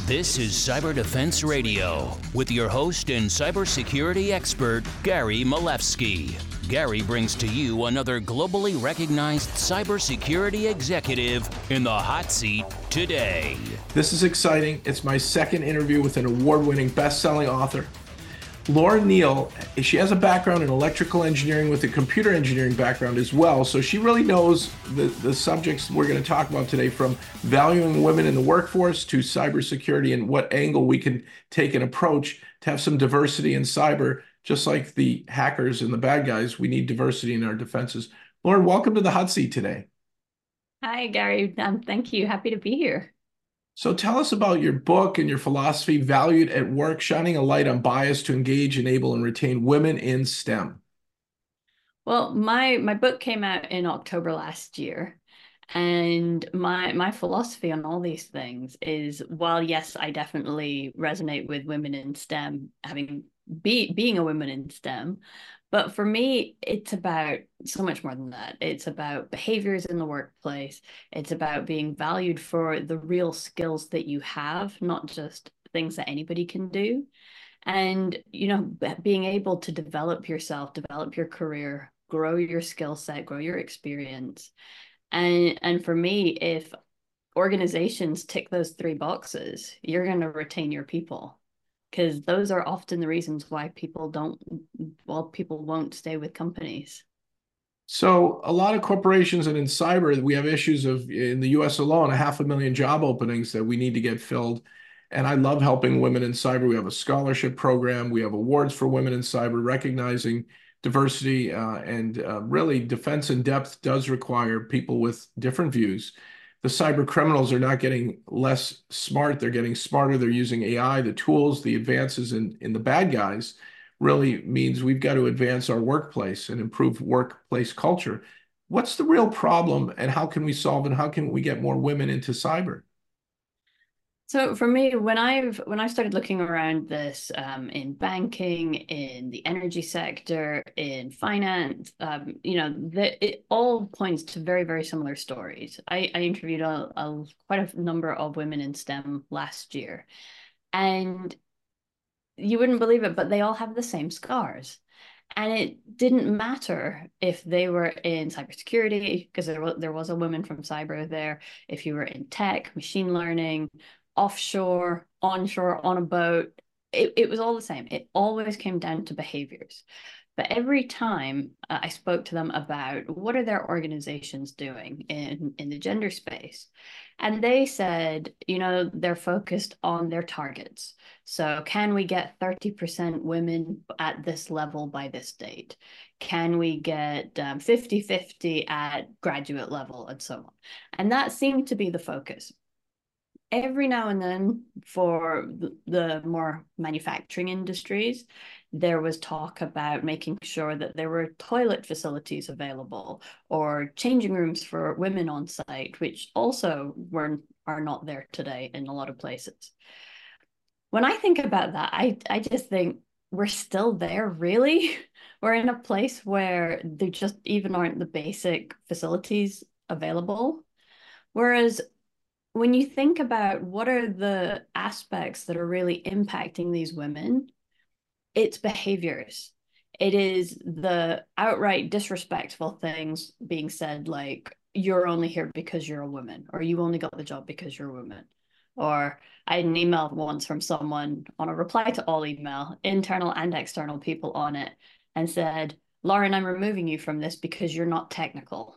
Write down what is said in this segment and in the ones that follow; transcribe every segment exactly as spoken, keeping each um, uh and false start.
This is Cyber Defense Radio with your host and cybersecurity expert, Gary Malevsky. Gary brings to you another globally recognized cybersecurity executive in the hot seat today. This is exciting. It's my second interview with an award-winning, best-selling author. Laura Neal, she has a background in electrical engineering with a computer engineering background as well, so she really knows the, the subjects we're going to talk about today, from valuing women in the workforce to cybersecurity and what angle we can take an approach to have some diversity in cyber. Just like the hackers and the bad guys, we need diversity in our defenses. Laura, welcome to the hot seat today. Hi, Gary. Um, thank you. Happy to be here. So tell us about your book and your philosophy, Valued at Work, shining a light on bias to engage, enable, and retain women in STEM. Well, my my book came out in October last year, and my my philosophy on all these things is, while yes, I definitely resonate with women in STEM, having be being a woman in STEM, but for me, it's about so much more than that. It's about behaviors in the workplace. It's about being valued for the real skills that you have, not just things that anybody can do. And, you know, being able to develop yourself, develop your career, grow your skill set, grow your experience. And, and for me, if organizations tick those three boxes, you're going to retain your people. Because those are often the reasons why people don't, well, people won't stay with companies. So a lot of corporations, and in cyber, we have issues of, in the U S alone, a half a million job openings that we need to get filled. And I love helping women in cyber. We have a scholarship program. We have awards for women in cyber, recognizing diversity. Uh, and uh, really, defense in depth does require people with different views. The cyber criminals are not getting less smart. They're getting smarter. They're using A I. The tools, the advances in, in the bad guys really means we've got to advance our workplace and improve workplace culture. What's the real problem, and how can we solve it? And how can we get more women into cyber? So for me, when I've when I started looking around this um, in banking, in the energy sector, in finance, um, you know, the, it all points to very, very similar stories. I, I interviewed a, a quite a number of women in STEM last year, and you wouldn't believe it, but they all have the same scars. And it didn't matter if they were in cybersecurity, because there was, there was a woman from cyber there, if you were in tech, machine learning, offshore, onshore, on a boat, it, it was all the same. It always came down to behaviors. But every time uh, I spoke to them about what are their organizations doing in, in the gender space, and they said, you know, they're focused on their targets. So can we get thirty percent women at this level by this date? Can we get um, fifty fifty at graduate level, and so on? And that seemed to be the focus. Every now and then, for the more manufacturing industries, there was talk about making sure that there were toilet facilities available or changing rooms for women on site, which also were are not there today in a lot of places. When I think about that, I, I just think we're still there, really. We're in a place where there just even aren't the basic facilities available. Whereas when you think about what are the aspects that are really impacting these women, it's behaviors. It is the outright disrespectful things being said, like, you're only here because you're a woman, or you only got the job because you're a woman. Or I had an email once from someone on a reply to all email, internal and external people on it, and said, Lauren, I'm removing you from this because you're not technical.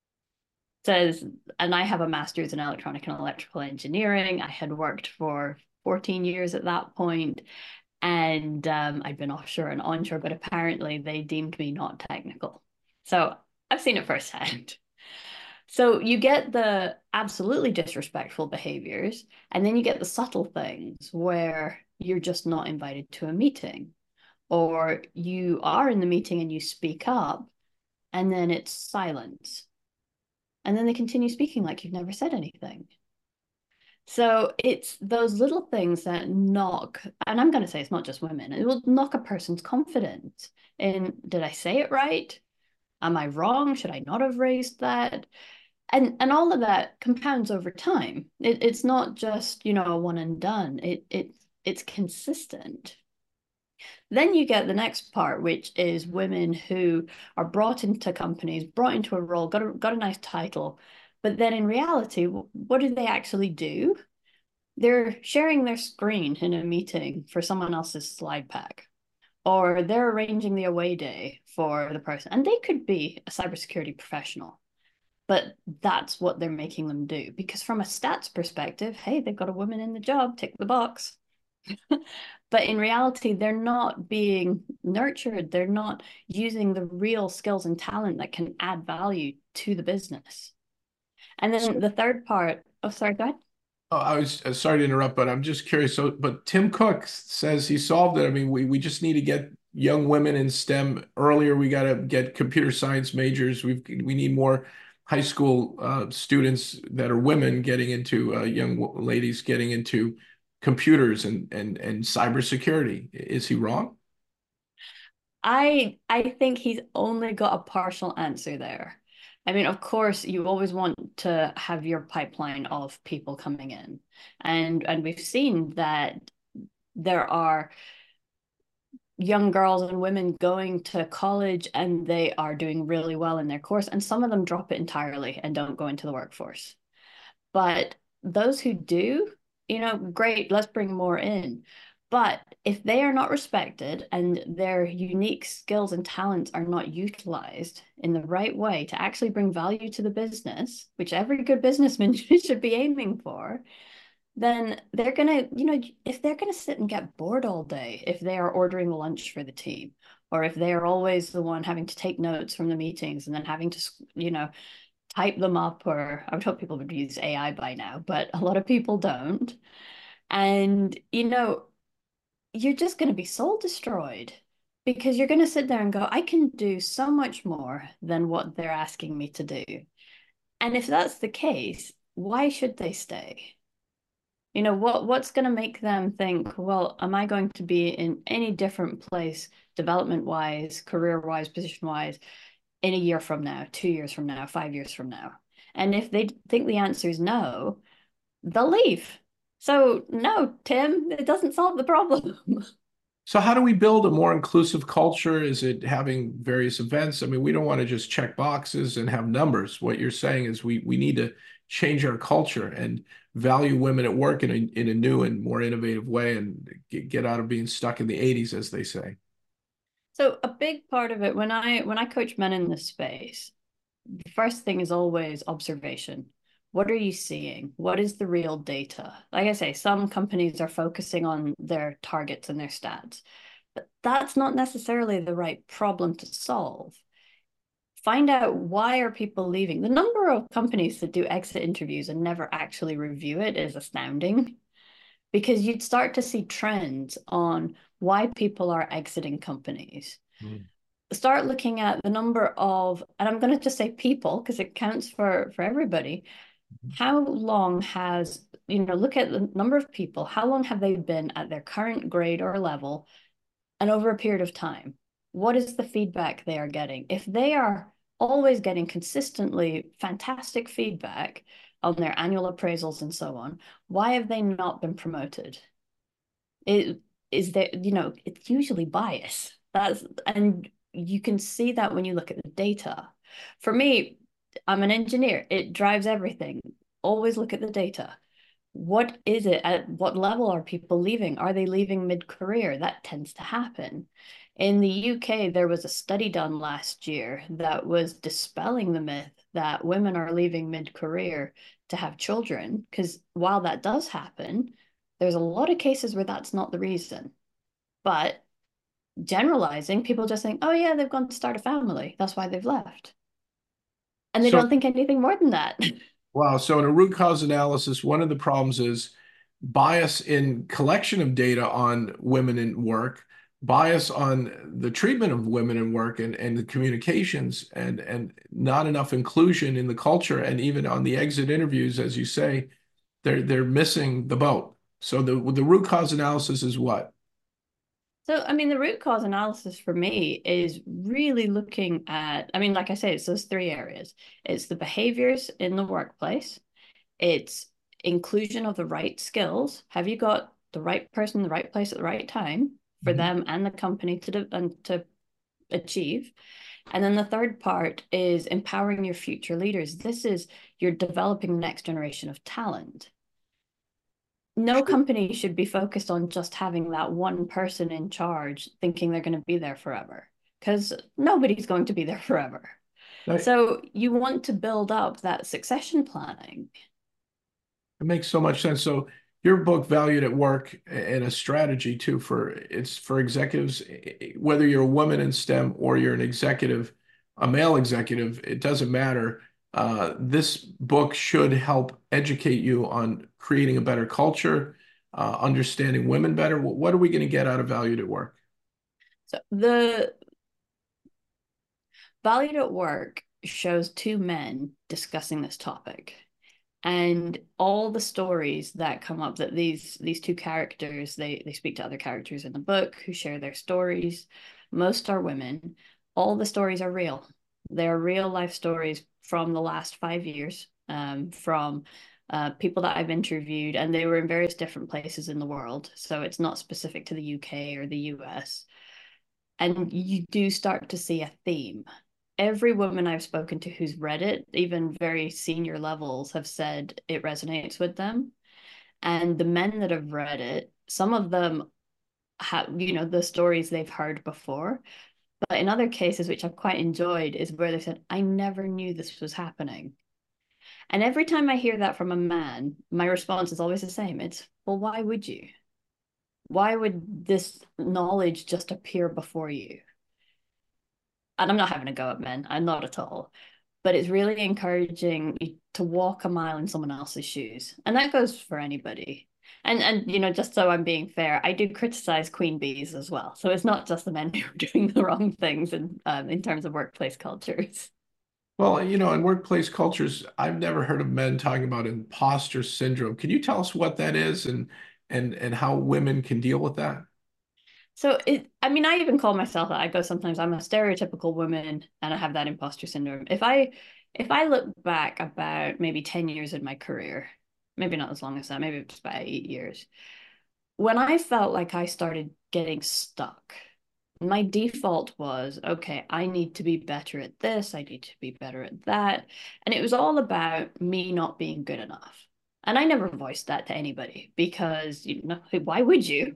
Says, and I have a master's in electronic and electrical engineering. I had worked for fourteen years at that point, and um, I'd been offshore and onshore, but apparently they deemed me not technical. So I've seen it firsthand. So you get the absolutely disrespectful behaviors, and then you get the subtle things where you're just not invited to a meeting, or you are in the meeting and you speak up, and then it's silence. And then they continue speaking like you've never said anything. So it's those little things that knock, and I'm going to say it's not just women, it will knock a person's confidence in, did I say it right? Am I wrong? Should I not have raised that? And and all of that compounds over time. It, it's not just, you know, a one and done. It it it's consistent. Then you get the next part, which is women who are brought into companies, brought into a role, got a, got a nice title, but then in reality, what do they actually do? They're sharing their screen in a meeting for someone else's slide pack, or they're arranging the away day for the person. And they could be a cybersecurity professional, but that's what they're making them do. Because from a stats perspective, hey, they've got a woman in the job, tick the box. But in reality, they're not being nurtured. They're not using the real skills and talent that can add value to the business. And then the third part, oh, sorry, go ahead. Oh, I was uh, sorry to interrupt, but I'm just curious. So, but Tim Cook says he solved it. I mean, we we just need to get young women in STEM earlier. We got to get computer science majors. We've we need more high school uh, students that are women getting into uh, young ladies getting into computers and and and cybersecurity. Is he wrong? I I think he's only got a partial answer there. I mean, of course, you always want to have your pipeline of people coming in. And and we've seen that there are young girls and women going to college and they are doing really well in their course, and some of them drop it entirely and don't go into the workforce. But those who do, you know, great, let's bring more in. But if they are not respected and their unique skills and talents are not utilized in the right way to actually bring value to the business, which every good businessman should be aiming for, then they're going to, you know, if they're going to sit and get bored all day, if they are ordering lunch for the team, or if they are always the one having to take notes from the meetings and then having to, you know, type them up, or I would hope people would use A I by now, but a lot of people don't. And, you know, you're just going to be soul destroyed because you're going to sit there and go, I can do so much more than what they're asking me to do. And if that's the case, why should they stay? You know, what what's going to make them think, well, am I going to be in any different place, development wise, career wise, position wise, in a year from now, two years from now, five years from now? And if they think the answer is no, they'll leave. So no, Tim, it doesn't solve the problem. So how do we build a more inclusive culture? Is it having various events? I mean, we don't want to just check boxes and have numbers. What you're saying is we we need to change our culture and value women at work in a in a new and more innovative way and get, get out of being stuck in the eighties, as they say. So a big part of it, when I when I coach men in this space, the first thing is always observation. What are you seeing? What is the real data? Like I say, some companies are focusing on their targets and their stats, but that's not necessarily the right problem to solve. Find out, why are people leaving? The number of companies that do exit interviews and never actually review it is astounding, because you'd start to see trends on why people are exiting companies. Mm. Start looking at the number of, and I'm going to just say people because it counts for for everybody. How long has, you know, look at the number of people, how long have they been at their current grade or level, and over a period of time? What is the feedback they are getting? If they are always getting consistently fantastic feedback on their annual appraisals and so on, why have they not been promoted? It is there, you know, it's usually bias. That's, and you can see that when you look at the data. For me, I'm an engineer. It drives everything. Always look at the data. What is it? At what level are people leaving? Are they leaving mid-career? That tends to happen. In the U K, there was a study done last year that was dispelling the myth that women are leaving mid-career to have children, because while that does happen, there's a lot of cases where that's not the reason. But generalizing, people just think, oh yeah, they've gone to start a family. That's why they've left. And they so, don't think anything more than that. Wow. So in a root cause analysis, one of the problems is bias in collection of data on women in work, bias on the treatment of women in work and, and the communications, and, and not enough inclusion in the culture. And even on the exit interviews, as you say, they're, they're missing the boat. So the, the root cause analysis is what? So, I mean, the root cause analysis for me is really looking at, I mean, like I say, it's those three areas. It's the behaviors in the workplace, it's inclusion of the right skills. Have you got the right person in the right place at the right time for Mhm. them and the company to do, and to achieve? And then the third part is empowering your future leaders. This is you're developing the next generation of talent. No company should be focused on just having that one person in charge thinking they're going to be there forever, because nobody's going to be there forever. That, So you want to build up that succession planning. it makes so much sense. So your book, Valued at Work, and a strategy too for it's for executives, whether you're a woman in STEM or you're an executive, a male executive, it doesn't matter. Uh, this book should help educate you on creating a better culture, uh, understanding women better. What are we going to get out of Valued at Work? So the Valued at Work shows two men discussing this topic. And all the stories that come up, that these these two characters, they they speak to other characters in the book who share their stories. Most are women. All the stories are real. They're real life stories from the last five years, um, from uh, people that I've interviewed, and they were in various different places in the world. So it's not specific to the U K or the U S. And you do start to see a theme. Every woman I've spoken to who's read it, even very senior levels, have said it resonates with them. And the men that have read it, some of them have, you know, the stories they've heard before. But in other cases, which I've quite enjoyed, is where they said, I never knew this was happening. And every time I hear that from a man, my response is always the same. It's, well, why would you? Why would this knowledge just appear before you? And I'm not having a go at men, I'm not at all. But it's really encouraging you to walk a mile in someone else's shoes. And that goes for anybody. And and you know, just so I'm being fair, I do criticize queen bees as well. So it's not just the men who are doing the wrong things in um, in terms of workplace cultures. Well, you know, in workplace cultures, I've never heard of men talking about imposter syndrome. Can you tell us what that is and and and how women can deal with that? So it, I mean, I even call myself that. I go sometimes I'm a stereotypical woman and I have that imposter syndrome. If I if I look back about maybe ten years in my career, maybe not as long as that, maybe it's about eight years, when I felt like I started getting stuck, my default was, okay, I need to be better at this, I need to be better at that. And it was all about me not being good enough. And I never voiced that to anybody because, you know, why would you?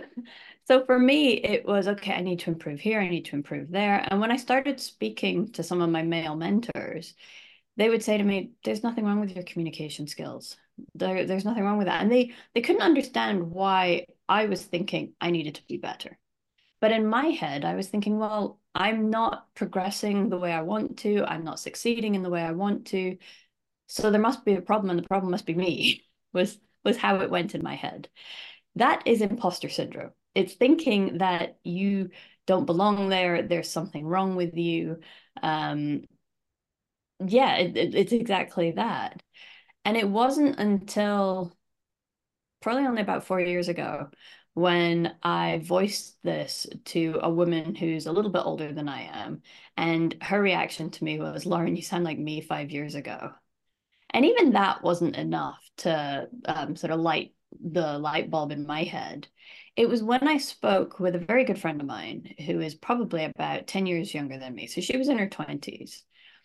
So for me, it was, okay, I need to improve here, I need to improve there. And when I started speaking to some of my male mentors, they would say to me, there's nothing wrong with your communication skills. There, there's nothing wrong with that. And they they couldn't understand why I was thinking I needed to be better. But in my head, I was thinking, well, I'm not progressing the way I want to. I'm not succeeding in the way I want to. So there must be a problem, and the problem must be me, was was how it went in my head. That is imposter syndrome. It's thinking that you don't belong there, there's something wrong with you. Um, yeah, it, it, it's exactly that. And it wasn't until probably only about four years ago when I voiced this to a woman who's a little bit older than I am. And her reaction to me was, Lauren, you sound like me five years ago. And even that wasn't enough to um, sort of light the light bulb in my head. It was when I spoke with a very good friend of mine who is probably about ten years younger than me. So she was in her twenties.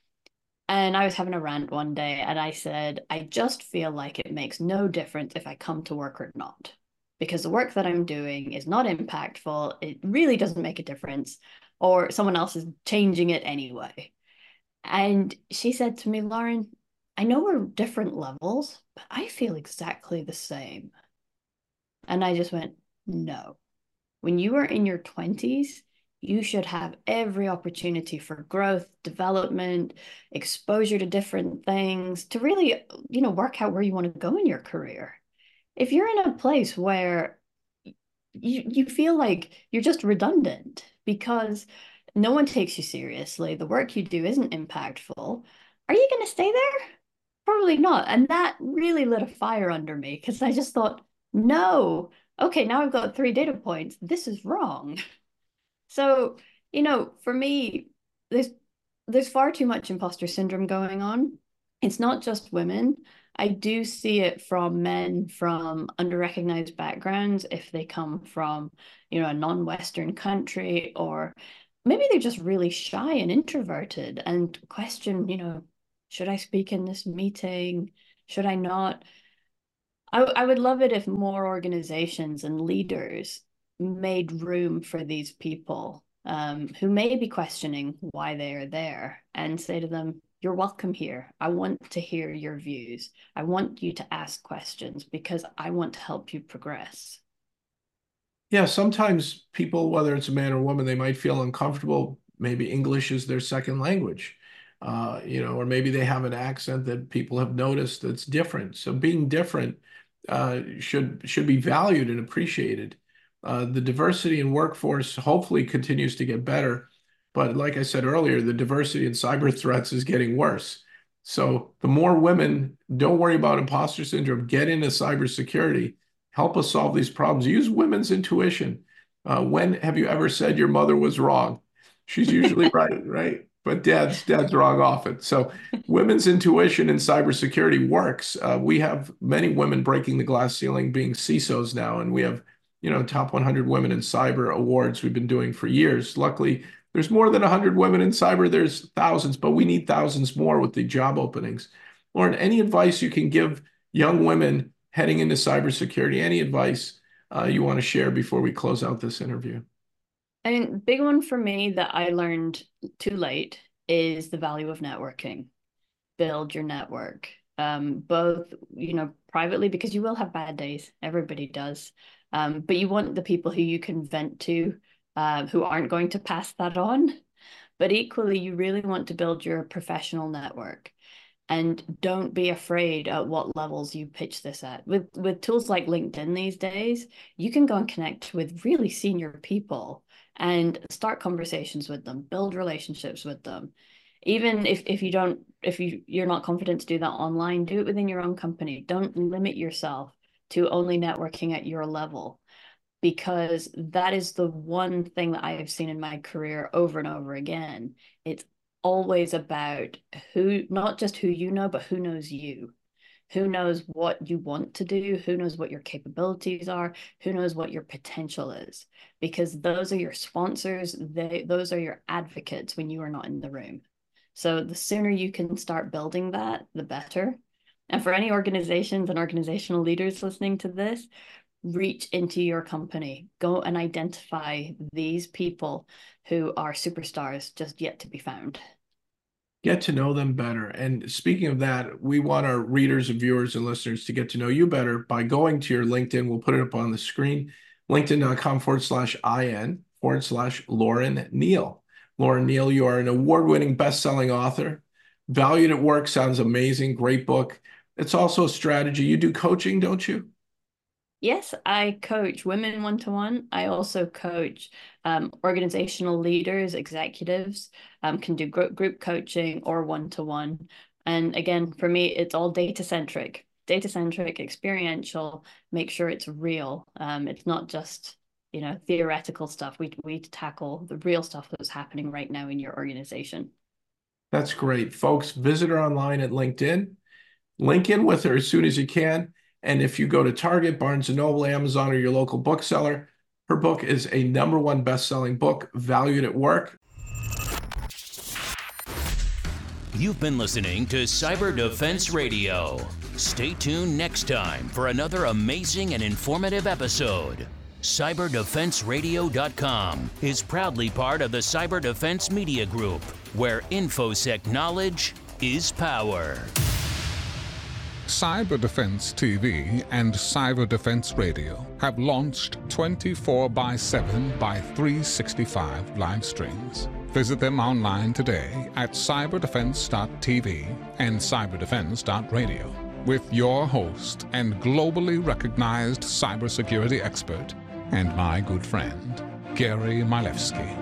And I was having a rant one day and I said, I just feel like it makes no difference if I come to work or not, because the work that I'm doing is not impactful. It really doesn't make a difference, or someone else is changing it anyway. And she said to me, Lauren, I know we're different levels, but I feel exactly the same. And I just went, no. When you are in your twenties, you should have every opportunity for growth, development, exposure to different things to really, you know, work out where you want to go in your career. If you're in a place where you, you feel like you're just redundant because no one takes you seriously, the work you do isn't impactful, are you going to stay there? Probably not. And that really lit a fire under me because I just thought, no, okay, now I've got three data points. This is wrong. So, you know, for me, there's there's far too much imposter syndrome going on. It's not just women. I do see it from men from under-recognized backgrounds if they come from, you know, a non-Western country, or maybe they're just really shy and introverted and question, you know, should I speak in this meeting? Should I not? I, I would love it if more organizations and leaders made room for these people um, who may be questioning why they are there, and say to them, you're welcome here. I want to hear your views. I want you to ask questions because I want to help you progress. Yeah, sometimes people, whether it's a man or woman, they might feel uncomfortable. Maybe English is their second language, uh, you know, or maybe they have an accent that people have noticed that's different. So being different uh, should should be valued and appreciated. Uh, the diversity in workforce hopefully continues to get better, but like I said earlier, the diversity in cyber threats is getting worse. So the more women, don't worry about imposter syndrome, get into cybersecurity. Help us solve these problems. Use women's intuition. Uh, when have you ever said your mother was wrong? She's usually right, right? But dad's dad's wrong often. So women's intuition in cybersecurity works. Uh, we have many women breaking the glass ceiling, being C I S Os now, and we have, you know, top one hundred women in cyber awards we've been doing for years. Luckily, there's more than one hundred women in cyber. There's thousands, but we need thousands more with the job openings. Lauren, any advice you can give young women heading into cybersecurity? Any advice uh, you want to share before we close out this interview? I mean, big one for me that I learned too late is the value of networking. Build your network, um, both, you know, privately, because you will have bad days. Everybody does. Um, but you want the people who you can vent to, uh, who aren't going to pass that on. But equally, you really want to build your professional network. And don't be afraid at what levels you pitch this at. With with tools like LinkedIn these days, you can go and connect with really senior people and start conversations with them, build relationships with them. Even if, if you don't, if you, you're not confident to do that online, do it within your own company. Don't limit yourself to only networking at your level, because that is the one thing that I have seen in my career over and over again. It's always about who, not just who you know, but who knows you. Who knows what you want to do? Who knows what your capabilities are? Who knows what your potential is? Because those are your sponsors. They, those are your advocates when you are not in the room. So the sooner you can start building that, the better. And for any organizations and organizational leaders listening to this, reach into your company. Go and identify these people who are superstars just yet to be found. Get to know them better. And speaking of that, we want our readers and viewers and listeners to get to know you better by going to your LinkedIn. We'll put it up on the screen, linkedin.com forward slash IN forward slash Lauren Neal. Lauren Neal, you are an award-winning best-selling author. Valued at Work sounds amazing. Great book. It's also a strategy. You do coaching, don't you? Yes, I coach women one-to-one. I also coach um, organizational leaders, executives, um, can do group, group coaching or one-to-one. And again, for me, it's all data-centric, data-centric, experiential, make sure it's real. Um, it's not just, you know, theoretical stuff. We, we tackle the real stuff that's happening right now in your organization. That's great. Folks, visit her online at LinkedIn. Link in with her as soon as you can. And if you go to Target, Barnes and Noble, Amazon, or your local bookseller, her book is a number one best-selling book, Valued at Work. You've been listening to Cyber Defense Radio. Stay tuned next time for another amazing and informative episode. cyber defense radio dot com is proudly part of the Cyber Defense Media Group, where InfoSec knowledge is power. Cyber Defense T V and Cyber Defense Radio have launched twenty-four by seven by three sixty-five live streams. Visit them online today at cyber defense dot t v and cyber defense dot radio with your host and globally recognized cybersecurity expert and my good friend, Gary Milewski.